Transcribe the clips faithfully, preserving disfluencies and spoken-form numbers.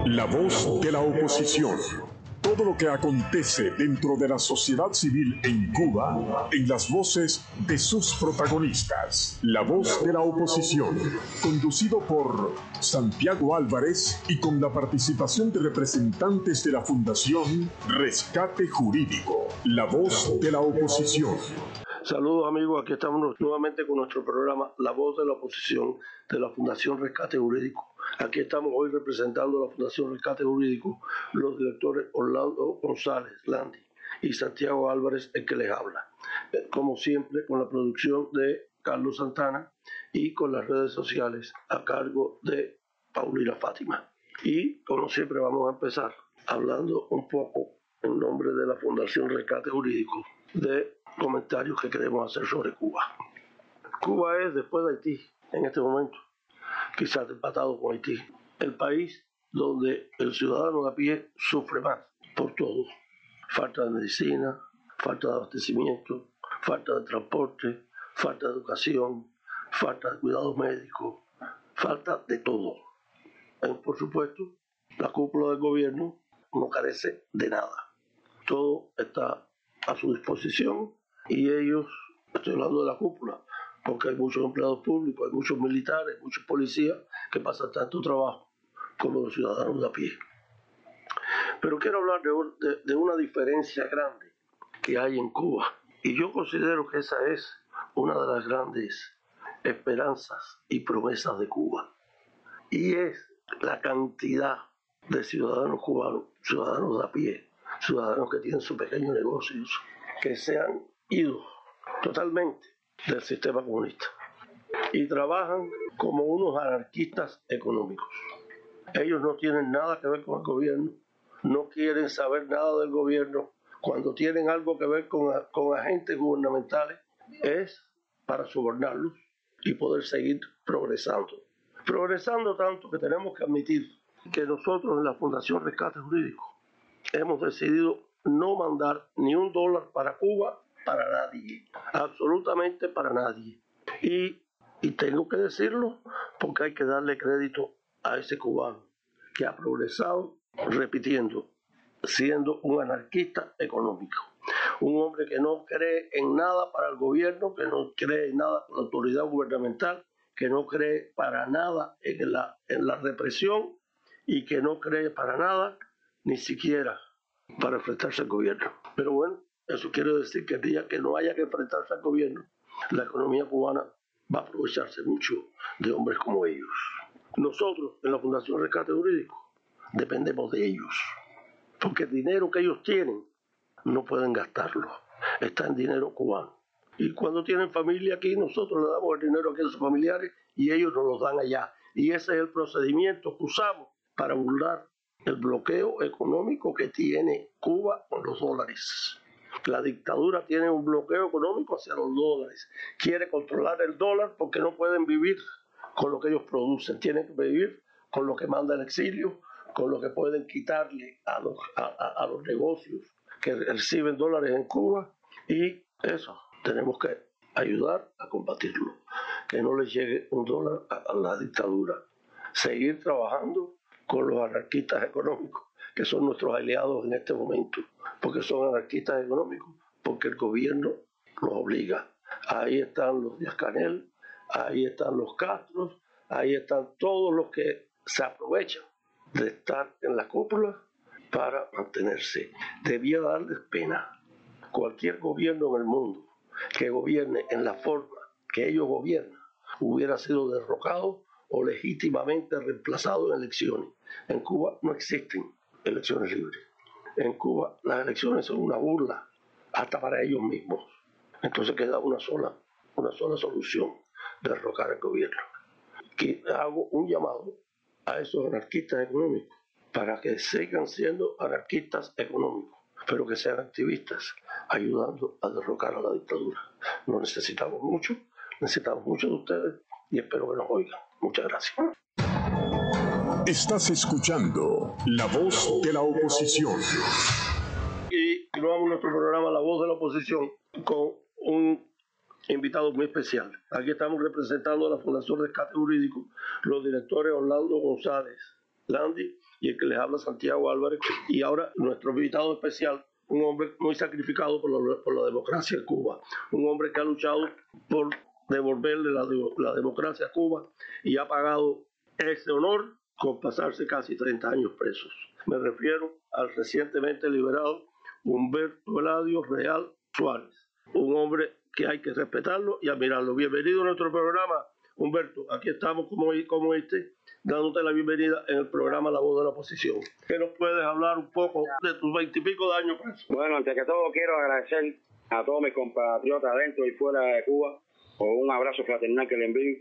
La voz de la oposición. Todo lo que acontece dentro de la sociedad civil en Cuba, en las voces de sus protagonistas. La voz de la oposición, conducido por Santiago Álvarez y con la participación de representantes de la Fundación Rescate Jurídico. La voz de la oposición. Saludos amigos, aquí estamos nuevamente con nuestro programa La Voz de la Oposición de la Fundación Rescate Jurídico. Aquí estamos hoy representando a la Fundación Rescate Jurídico, los directores Orlando González Landi y Santiago Álvarez, el que les habla. Como siempre, con la producción de Carlos Santana y con las redes sociales a cargo de Paulina Fátima. Y como siempre vamos a empezar hablando un poco en nombre de la Fundación Rescate Jurídico de comentarios que queremos hacer sobre Cuba. Cuba es, después de Haití, en este momento, quizás empatado con Haití, el país donde el ciudadano de a pie sufre más por todo. Falta de medicina, falta de abastecimiento, falta de transporte, falta de educación, falta de cuidados médicos, falta de todo. Y por supuesto, la cúpula del gobierno no carece de nada. Todo está a su disposición y ellos, estoy hablando de la cúpula, porque hay muchos empleados públicos, hay muchos militares, muchos policías que pasan tanto trabajo como los ciudadanos de a pie. Pero quiero hablar de, de, de una diferencia grande que hay en Cuba, y yo considero que esa es una de las grandes esperanzas y promesas de Cuba, y es la cantidad de ciudadanos cubanos, ciudadanos de a pie, ciudadanos que tienen sus pequeños negocios, que se han ido totalmente del sistema comunista y trabajan como unos anarquistas económicos. Ellos no tienen nada que ver con el gobierno, no quieren saber nada del gobierno. Cuando tienen algo que ver con, con agentes gubernamentales es para sobornarlos y poder seguir progresando. Progresando tanto que tenemos que admitir que nosotros en la Fundación Rescate Jurídico hemos decidido no mandar ni un dólar para Cuba para nadie, absolutamente para nadie. Y, y tengo que decirlo porque hay que darle crédito a ese cubano que ha progresado, repitiendo, siendo un anarquista económico. Un hombre que no cree en nada para el gobierno, que no cree en nada para la autoridad gubernamental, que no cree para nada en la, en la represión y que no cree para nada, ni siquiera para enfrentarse al gobierno. Pero bueno, eso quiere decir que el día que no haya que enfrentarse al gobierno, la economía cubana va a aprovecharse mucho de hombres como ellos. Nosotros, en la Fundación Rescate Jurídico, dependemos de ellos, porque el dinero que ellos tienen no pueden gastarlo, está en dinero cubano. Y cuando tienen familia aquí, nosotros le damos el dinero aquí a sus familiares y ellos nos lo dan allá. Y ese es el procedimiento que usamos para burlar el bloqueo económico que tiene Cuba con los dólares. La dictadura tiene un bloqueo económico hacia los dólares. Quiere controlar el dólar porque no pueden vivir con lo que ellos producen. Tienen que vivir con lo que manda el exilio, con lo que pueden quitarle a los, a, a, a los negocios que reciben dólares en Cuba. Y eso tenemos que ayudar a combatirlo. Que no les llegue un dólar a, a la dictadura. Seguir trabajando con los anarquistas económicos, que son nuestros aliados en este momento, porque son anarquistas económicos, porque el gobierno los obliga. Ahí están los Díaz-Canel, ahí están los Castros, ahí están todos los que se aprovechan de estar en la cúpula para mantenerse. Debía darles pena. Cualquier gobierno en el mundo que gobierne en la forma que ellos gobiernan hubiera sido derrocado o legítimamente reemplazado en elecciones. En Cuba no existen elecciones libres. En Cuba las elecciones son una burla, hasta para ellos mismos. Entonces queda una sola, una sola solución, derrocar al gobierno. Que hago un llamado a esos anarquistas económicos para que sigan siendo anarquistas económicos, pero que sean activistas, ayudando a derrocar a la dictadura. No necesitamos mucho, necesitamos mucho de ustedes y espero que nos oigan. Muchas gracias. Estás escuchando La Voz de la Oposición. Y continuamos nuestro programa La Voz de la Oposición con un invitado muy especial. Aquí estamos representando a la Fundación Rescate Jurídico, los directores Orlando González Landi y el que les habla Santiago Álvarez. Y ahora nuestro invitado especial, un hombre muy sacrificado por la, por la democracia en Cuba, un hombre que ha luchado por devolverle la, la democracia a Cuba y ha pagado ese honor con pasarse casi treinta años presos. Me refiero al recientemente liberado Humberto Eladio Real Suárez, un hombre que hay que respetarlo y admirarlo. Bienvenido a nuestro programa, Humberto. Aquí estamos, como, como este, dándote la bienvenida en el programa La Voz de la Oposición. ¿Qué nos puedes hablar un poco de tus veintipico de años preso? Bueno, antes que todo quiero agradecer a todos mis compatriotas dentro y fuera de Cuba por un abrazo fraternal que le envío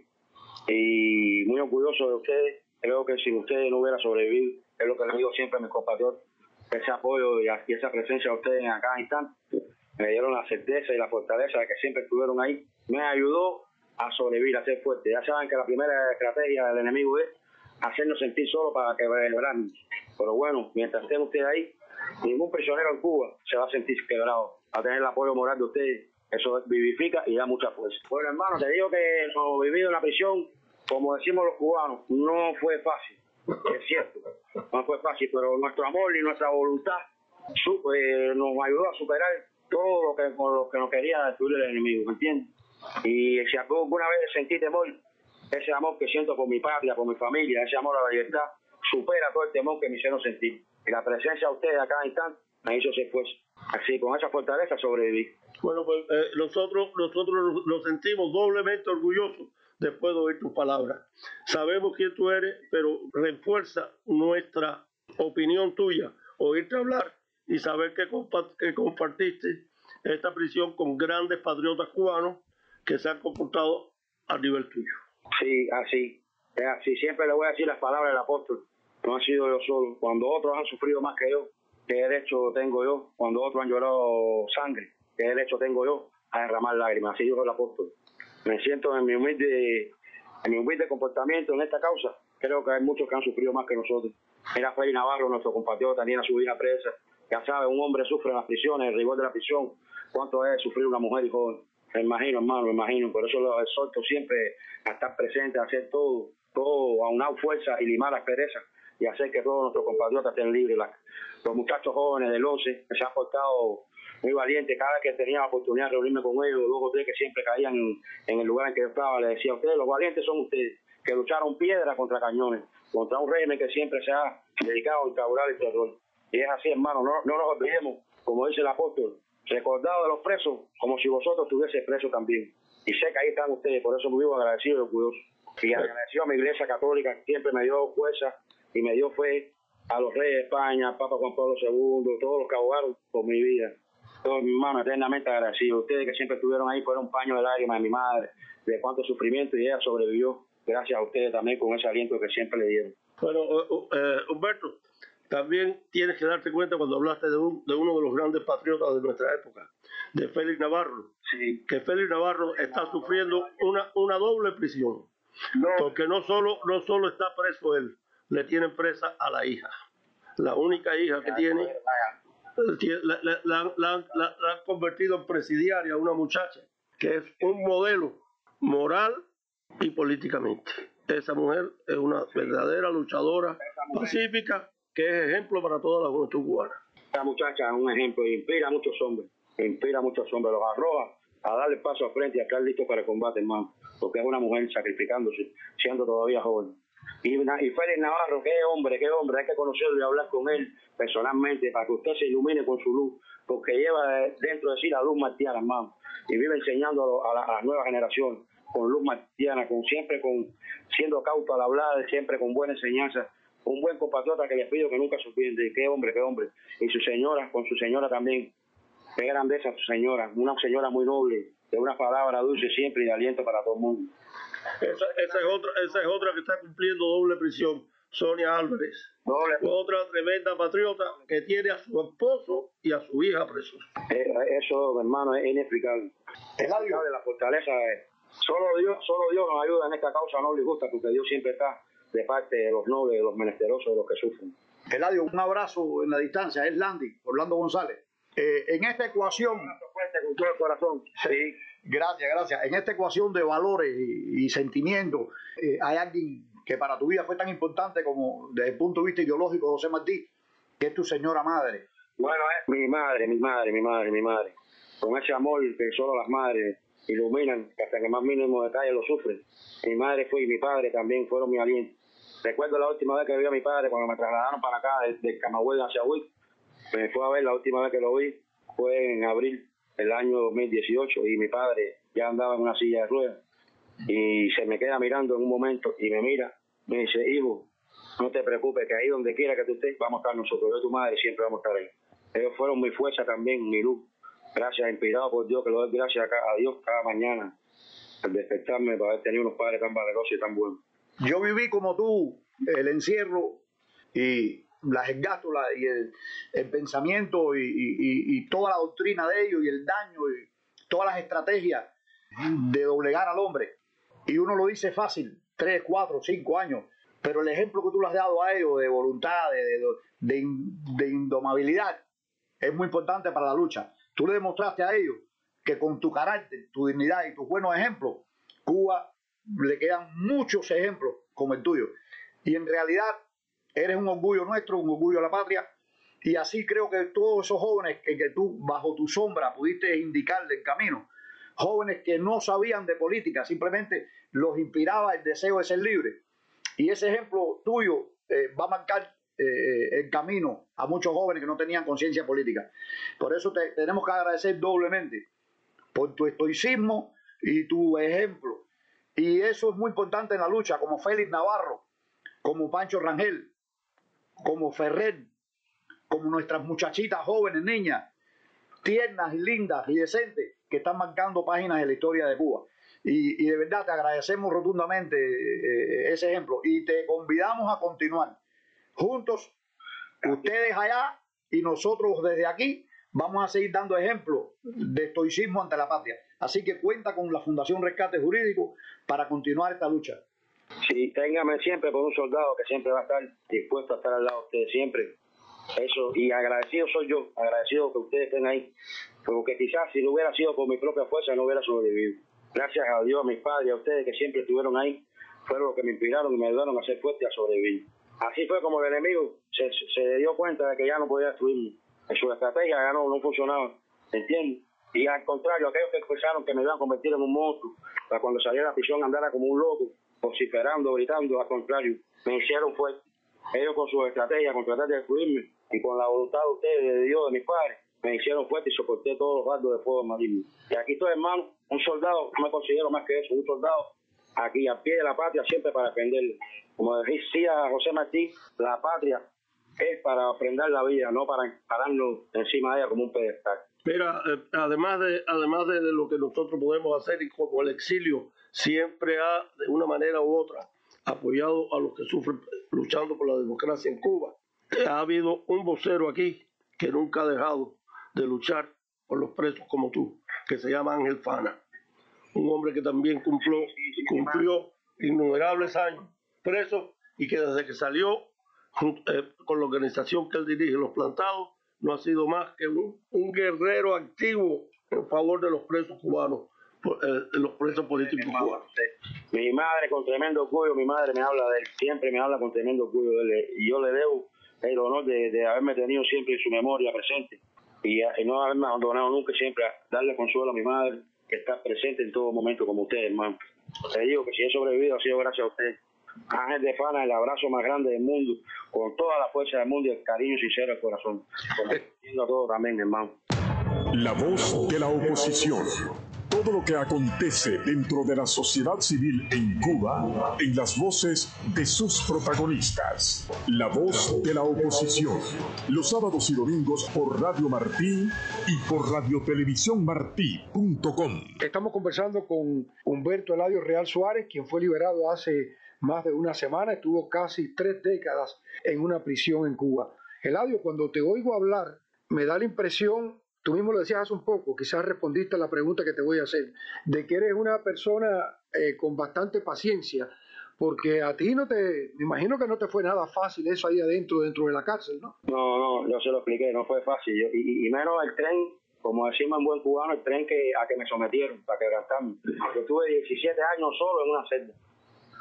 y muy orgulloso de ustedes. Creo que sin ustedes no hubiera sobrevivido. Es lo que les digo siempre a mis compatriotas. Ese apoyo y esa presencia de ustedes en cada instante me dieron la certeza y la fortaleza de que siempre estuvieron ahí. Me ayudó a sobrevivir, a ser fuerte. Ya saben que la primera estrategia del enemigo es hacernos sentir solos para quebrarnos. Pero bueno, mientras estén ustedes ahí, ningún prisionero en Cuba se va a sentir quebrado. Va a tener el apoyo moral de ustedes. Eso vivifica y da mucha fuerza. Bueno, hermano, te digo que sobrevivir en la prisión, como decimos los cubanos, no fue fácil. Es cierto, no fue fácil, pero nuestro amor y nuestra voluntad eh, nos ayudó a superar todo lo que, con lo que nos quería destruir el enemigo, ¿me entiendes? Y si alguna vez sentí temor, ese amor que siento por mi patria, por mi familia, ese amor a la libertad, supera todo el temor que me hicieron sentir. Y la presencia de ustedes a cada instante me hizo ser fuerza. Así, con esa fortaleza sobreviví. Bueno, pues eh, nosotros, nosotros nos sentimos doblemente orgullosos después de oír tus palabras. Sabemos quién tú eres, pero refuerza nuestra opinión tuya, oírte hablar y saber que, compa- que compartiste esta prisión con grandes patriotas cubanos que se han comportado a nivel tuyo. Sí, así, es así. Siempre le voy a decir las palabras del apóstol. No ha sido yo solo. Cuando otros han sufrido más que yo, ¿qué derecho tengo yo? Cuando otros han llorado sangre, ¿qué derecho tengo yo a derramar lágrimas? Así dijo el apóstol. Me siento en mi humilde, en mi humilde comportamiento en esta causa. Creo que hay muchos que han sufrido más que nosotros. Mira, Félix Navarro, nuestro compatriota, tenía a su hija presa. Ya sabe, un hombre sufre en las prisiones, el rigor de la prisión. ¿Cuánto es sufrir una mujer y joven? Me imagino, hermano, me imagino. Por eso lo exhorto siempre a estar presente, a hacer todo, todo, a unar fuerza y limar las perezas y hacer que todos nuestros compatriotas estén libres. Los muchachos jóvenes del once que se han portado muy valientes, cada vez que tenía la oportunidad de reunirme con ellos, dos o tres que siempre caían en, en el lugar en que yo estaba, les decía a ustedes, los valientes son ustedes, que lucharon piedra contra cañones, contra un régimen que siempre se ha dedicado a instaurar el terror. Y es así, hermano, no, no nos olvidemos, como dice el apóstol, recordado de los presos, como si vosotros estuvieseis presos también. Y sé que ahí están ustedes, por eso me vivo agradecido y orgulloso. Y agradecido a mi iglesia católica, que siempre me dio fuerza y me dio fe, a los reyes de España, al Papa Juan Pablo segundo, todos los que abogaron por mi vida. Todos mis hermanos, eternamente agradecidos. Ustedes que siempre estuvieron ahí fueron un paño de lágrimas de mi madre, de cuánto sufrimiento, y ella sobrevivió gracias a ustedes también con ese aliento que siempre le dieron. Bueno, eh, Humberto, también tienes que darte cuenta cuando hablaste de, un, de uno de los grandes patriotas de nuestra época, de Félix Navarro, sí. que Félix Navarro está sufriendo una, una doble prisión, no. porque no solo, no solo está preso él, le tienen presa a la hija, la única hija que tiene. La, la, la, la, la, la han convertido en presidiaria, una muchacha que es un modelo moral y políticamente. Esa mujer es una verdadera luchadora pacífica que es ejemplo para toda la juventud cubana. Esta muchacha es un ejemplo y inspira a muchos hombres, inspira a muchos hombres, los arroja a darle paso al frente y a estar listos para el combate, hermano, porque es una mujer sacrificándose, siendo todavía joven. Y, y Félix Navarro, qué hombre, qué hombre, hay que conocerlo y hablar con él personalmente para que usted se ilumine con su luz, porque lleva dentro de sí la luz martiana, hermano, y vive enseñando a, la, a las nuevas generaciones con luz martiana, con siempre con siendo cauto al hablar, siempre con buena enseñanza, un buen compatriota que les pido que nunca se olviden de qué hombre, qué hombre, y su señora, con su señora también, qué grandeza su señora, una señora muy noble, de una palabra dulce siempre y de aliento para todo el mundo. Esa, esa, es otra, esa es otra que está cumpliendo doble prisión, Sonia Álvarez. Doble. Otra tremenda patriota que tiene a su esposo y a su hija presos. Eh, eso, hermano, es inexplicable. El audio de la fortaleza es, solo Dios, solo Dios nos ayuda en esta causa noble y justa, porque Dios siempre está de parte de los nobles, de los menesterosos, de los que sufren. Eladio, un abrazo en la distancia, es Landy, Orlando González. Eh, en esta ecuación... Fuerte con todo el corazón. Sí. Gracias, gracias. En esta ecuación de valores y, y sentimientos, eh, hay alguien que para tu vida fue tan importante como desde el punto de vista ideológico, José Martí, que es tu señora madre? Bueno, es mi madre, mi madre, mi madre, mi madre. Con ese amor que solo las madres iluminan, que hasta que más mínimo detalle lo sufren. Mi madre fue y mi padre también fueron mi aliento. Recuerdo la última vez que vi a mi padre cuando me trasladaron para acá, desde Camagüey hacia Huic. Me fue a ver, la última vez que lo vi fue en abril del año dos mil dieciocho y mi padre ya andaba en una silla de ruedas. Y se me queda mirando en un momento y me mira, me dice, hijo, no te preocupes, que ahí donde quiera que tú estés, vamos a estar nosotros. Yo y tu madre siempre vamos a estar ahí. Ellos fueron mi fuerza también, mi luz. Gracias, inspirado por Dios, que lo doy gracias a Dios cada mañana al despertarme para haber tenido unos padres tan valerosos y tan buenos. Yo viví como tú el encierro y las esgástulas y el, el pensamiento y, y, y toda la doctrina de ellos y el daño y todas las estrategias de doblegar al hombre. Y uno lo dice fácil, tres, cuatro, cinco años, pero el ejemplo que tú le has dado a ellos de voluntad, de, de, de, de indomabilidad, es muy importante para la lucha. Tú le demostraste a ellos que con tu carácter, tu dignidad y tus buenos ejemplos, Cuba le quedan muchos ejemplos como el tuyo. Y en realidad eres un orgullo nuestro, un orgullo de la patria. Y así creo que todos esos jóvenes que, que tú, bajo tu sombra, pudiste indicarle el camino, jóvenes que no sabían de política, simplemente los inspiraba el deseo de ser libre. Y ese ejemplo tuyo eh, va a marcar eh, el camino a muchos jóvenes que no tenían conciencia política. Por eso te tenemos que agradecer doblemente por tu estoicismo y tu ejemplo. Y eso es muy importante en la lucha, como Félix Navarro, como Pancho Rangel, como Ferrer, como nuestras muchachitas jóvenes, niñas, tiernas y lindas y decentes, que están marcando páginas de la historia de Cuba. Y, y de verdad te agradecemos rotundamente eh, ese ejemplo y te convidamos a continuar juntos, ustedes allá y nosotros desde aquí. Vamos a seguir dando ejemplo de estoicismo ante la patria. Así que cuenta con la Fundación Rescate Jurídico para continuar esta lucha. Sí, téngame siempre por un soldado que siempre va a estar dispuesto a estar al lado de ustedes siempre. Eso, y agradecido soy yo, agradecido que ustedes estén ahí, porque quizás si no hubiera sido por mi propia fuerza no hubiera sobrevivido. Gracias a Dios, a mis padres, a ustedes que siempre estuvieron ahí, fueron los que me inspiraron y me ayudaron a ser fuerte y a sobrevivir. Así fue como el enemigo se, se dio cuenta de que ya no podía destruirme. En su estrategia ya no, no funcionaba, ¿entiendes? Y al contrario, aquellos que pensaron que me iban a convertir en un monstruo, para cuando saliera de la prisión andara como un loco, vociferando, gritando, al contrario, me hicieron fuerte. Ellos con su estrategia, con tratar de destruirme, y con la voluntad de ustedes, de Dios, de mis padres, me hicieron fuerte y soporté todos los dardos de fuego maligno. Y aquí estoy, hermano, un soldado, no me considero más que eso, un soldado, aquí al pie de la patria, siempre para defenderla. Como decía José Martí, la patria es para prender la vida, no para pararnos encima de ella como un pedestal. Mira, eh, además de además de lo que nosotros podemos hacer, y como el exilio siempre ha, de una manera u otra, apoyado a los que sufren luchando por la democracia en Cuba, ha habido un vocero aquí que nunca ha dejado de luchar por los presos como tú, que se llama Ángel Fana, un hombre que también cumplió, cumplió innumerables años preso y que desde que salió eh, con la organización que él dirige, Los Plantados, no ha sido más que un, un guerrero activo en favor de los presos cubanos, eh, de los presos políticos cubanos. Mi madre con tremendo orgullo, mi madre me habla de él, siempre me habla con tremendo orgullo de él, y yo le debo el honor de, de haberme tenido siempre en su memoria presente y, y no haberme abandonado nunca, siempre a darle consuelo a mi madre, que está presente en todo momento como ustedes, hermano. Le digo que si he sobrevivido ha sido gracias a ustedes. Ángel de Fana, el abrazo más grande del mundo, con toda la fuerza del mundo y el cariño sincero del corazón. Como a todos también, hermano. La voz de la oposición. Todo lo que acontece dentro de la sociedad civil en Cuba, en las voces de sus protagonistas. La voz de la oposición. Los sábados y domingos por Radio Martí y por radiotelevisión martí punto com. Estamos conversando con Humberto Eladio Real Suárez, quien fue liberado hace más de una semana, estuvo casi tres décadas en una prisión en Cuba. Eladio, cuando te oigo hablar, me da la impresión, tú mismo lo decías hace un poco, quizás respondiste a la pregunta que te voy a hacer, de que eres una persona eh, con bastante paciencia, porque a ti no te, me imagino que no te fue nada fácil eso ahí adentro, dentro de la cárcel, ¿no? No, no, yo se lo expliqué, no fue fácil, yo, y, y menos el tren, como decimos en buen cubano, el tren que a que me sometieron, para quebrantarme. Yo tuve diecisiete años solo en una celda.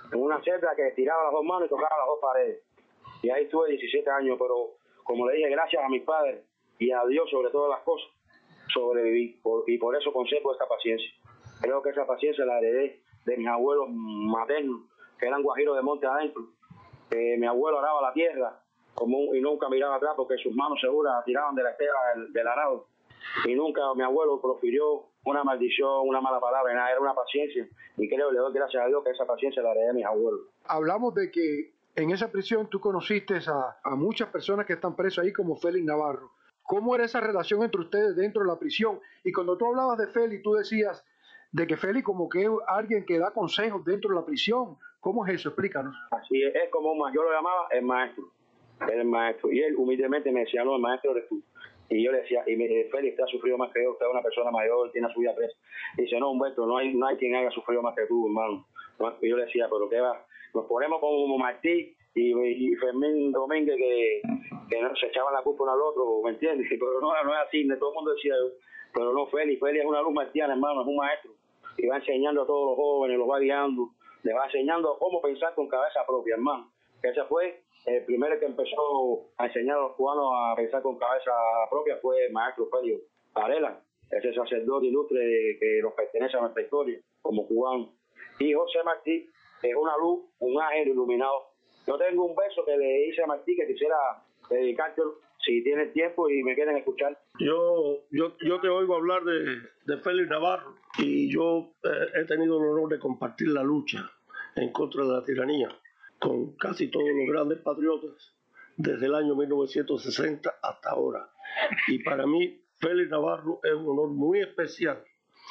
en una celda que tiraba las dos manos y tocaba las dos paredes. Y ahí estuve diecisiete años, pero como le dije, gracias a mis padres y a Dios sobre todas las cosas, sobreviví. Por, y por eso conservo esta paciencia. Creo que esa paciencia la heredé de mis abuelos maternos, que eran guajiros de monte adentro. Eh, mi abuelo araba la tierra como un, y nunca miraba atrás porque sus manos seguras tiraban de la estela del, del arado. Y nunca mi abuelo profirió una maldición, una mala palabra, nada, era una paciencia. Y creo, le doy gracias a Dios que esa paciencia la heredé de mis abuelos. Hablamos de que en esa prisión tú conociste a, a muchas personas que están presas ahí, como Félix Navarro. ¿Cómo era esa relación entre ustedes dentro de la prisión? Y cuando tú hablabas de Félix, tú decías de que Félix como que es alguien que da consejos dentro de la prisión. ¿Cómo es eso? Explícanos. Así es, es como un, yo lo llamaba el maestro, el maestro. Y él humildemente me decía, no, el maestro eres tú. Y yo le decía, y me, Félix, usted ha sufrido más que yo, usted es una persona mayor, tiene su vida presa. Y dice, no, Humberto, no hay, no hay quien haya sufrido más que tú, hermano. Y yo le decía, pero qué va, nos ponemos como Martí y, y Fermín Domínguez, que, que no, se echaban la culpa uno al otro, ¿me entiendes? Pero no, no es así, todo el mundo decía, pero no, Félix, Félix es una luz martiana, hermano, es un maestro. Y va enseñando a todos los jóvenes, los va guiando, les va enseñando cómo pensar con cabeza propia, hermano. Ese fue el primero que empezó a enseñar a los cubanos a pensar con cabeza propia, fue el maestro Félix Varela, ese sacerdote ilustre que nos pertenece a nuestra historia como cubano. Y José Martí es una luz, un ángel iluminado. Yo tengo un verso que le hice a Martí que quisiera dedicártelo si tienes tiempo y me quieren escuchar. Yo, yo, yo te oigo hablar de, de Félix Navarro y yo eh, he tenido el honor de compartir la lucha en contra de la tiranía con casi todos los grandes patriotas desde el año mil novecientos sesenta hasta ahora. Y para mí, Félix Navarro es un honor muy especial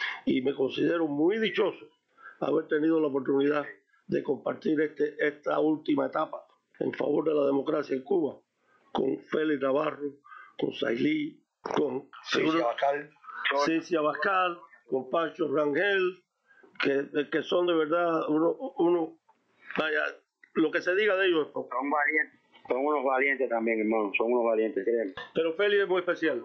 y me considero muy dichoso haber tenido la oportunidad de compartir este, esta última etapa en favor de la democracia en Cuba con Félix Navarro, con Sailí, con Cicia Bascal, Cicia Bascal, con Pancho Rangel, que, que son de verdad uno, uno, vaya, lo que se diga de ellos es poco. Son valientes, son unos valientes también, hermano, son unos valientes, créanme. Pero Félix es muy especial.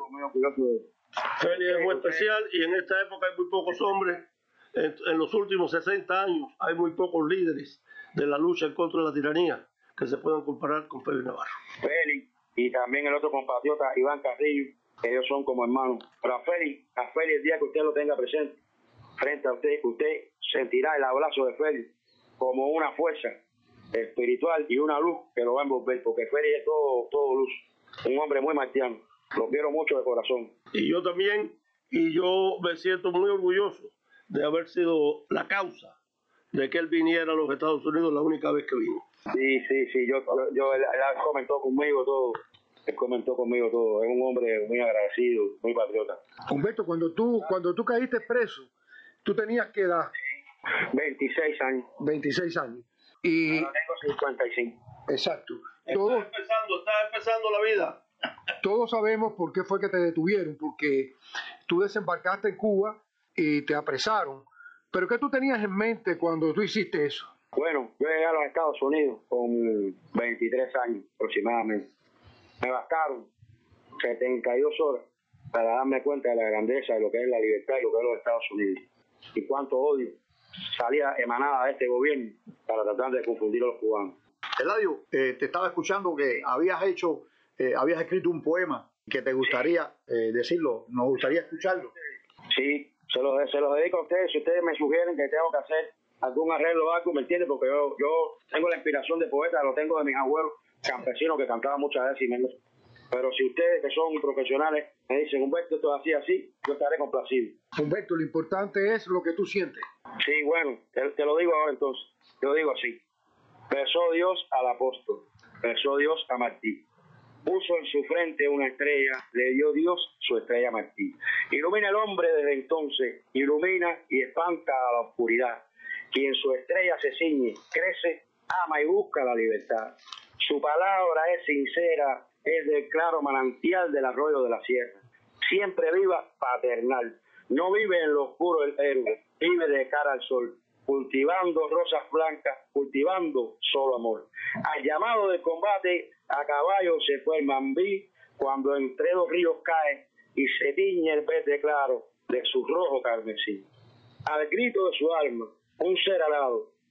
Félix es muy especial y en esta época hay muy pocos hombres. En, en los últimos sesenta años hay muy pocos líderes de la lucha en contra de la tiranía que se puedan comparar con Félix Navarro. Félix y también el otro compatriota Iván Carrillo, ellos son como hermanos. Pero a Félix, a Félix el día que usted lo tenga presente frente a usted, usted sentirá el abrazo de Félix como una fuerza espiritual y una luz que lo va a envolver, porque Félix es todo, todo luz, un hombre muy martiano, lo quiero mucho de corazón. Y yo también, y yo me siento muy orgulloso de haber sido la causa de que él viniera a los Estados Unidos la única vez que vino. Sí, sí, sí, yo, yo, yo él, él comentó conmigo todo, él comentó conmigo todo, es un hombre muy agradecido, muy patriota. Humberto, cuando tú, cuando tú caíste preso, tú tenías que edad, veintiséis años. veintiséis años. Y Ahora tengo cincuenta y cinco. exacto. Estás Todos, empezando, estás empezando la vida. todos sabemos por qué fue que te detuvieron, porque tú desembarcaste en Cuba y te apresaron. Pero ¿qué tú tenías en mente cuando tú hiciste eso? Bueno, yo llegué a los Estados Unidos con veintitrés años aproximadamente. Me bastaron setenta y dos horas para darme cuenta de la grandeza de lo que es la libertad y lo que es los Estados Unidos. Y cuánto odio salía emanada de este gobierno para tratar de confundir a los cubanos. Eladio, eh, te estaba escuchando que habías hecho, eh, habías escrito un poema que te gustaría eh, decirlo, nos gustaría escucharlo. Sí, se lo, se lo dedico a ustedes. Si ustedes me sugieren que tengo que hacer algún arreglo o algo, ¿me entienden? Porque yo, yo tengo la inspiración de poeta, lo tengo de mis abuelos campesinos que cantaban muchas veces y menos. Pero si ustedes que son profesionales me dicen, Humberto, esto es así, así, yo estaré complacido. Humberto, lo importante es lo que tú sientes. Sí, bueno, te, te lo digo ahora entonces. Te lo digo así. Besó Dios al apóstol, besó Dios a Martí. Puso en su frente una estrella, le dio Dios su estrella a Martí. Ilumina el hombre desde entonces, ilumina y espanta a la oscuridad. Quien su estrella se ciñe, crece, ama y busca la libertad. Su palabra es sincera, es del claro manantial del arroyo de la sierra. Siempre viva, paternal. No vive en lo oscuro el héroe, vive de cara al sol, cultivando rosas blancas, cultivando solo amor. Al llamado de combate, a caballo se fue el mambí, cuando entre dos ríos cae y se tiñe el verde claro de su rojo carmesí. Al grito de su alma, un ser alado,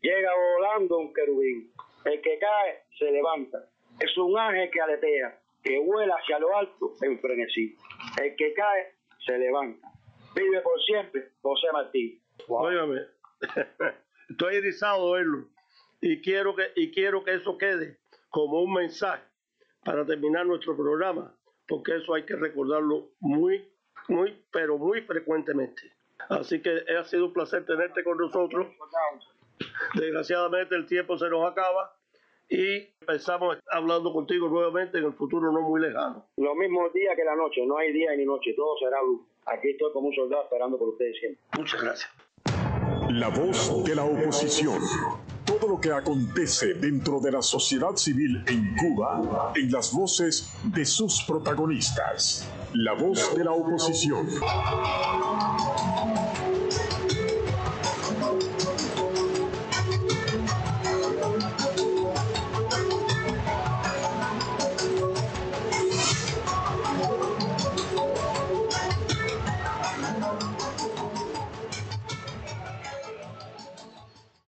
llega volando un querubín. El que cae se levanta. Es un ángel que aletea, que vuela hacia lo alto en frenesí. El que cae se levanta. Vive por siempre José Martí. Wow. Óigame, estoy erizado de verlo. Y quiero que, y quiero que eso quede como un mensaje para terminar nuestro programa, porque eso hay que recordarlo muy, muy, pero muy frecuentemente. Así que ha sido un placer tenerte con nosotros. Desgraciadamente el tiempo se nos acaba y empezamos hablando contigo nuevamente en el futuro no muy lejano. Lo mismo día que la noche, no hay día ni noche, todo será luz. Aquí estoy como un soldado esperando por ustedes siempre. Muchas gracias. La voz de la oposición. Todo lo que acontece dentro de la sociedad civil en Cuba, en las voces de sus protagonistas. La voz de la oposición.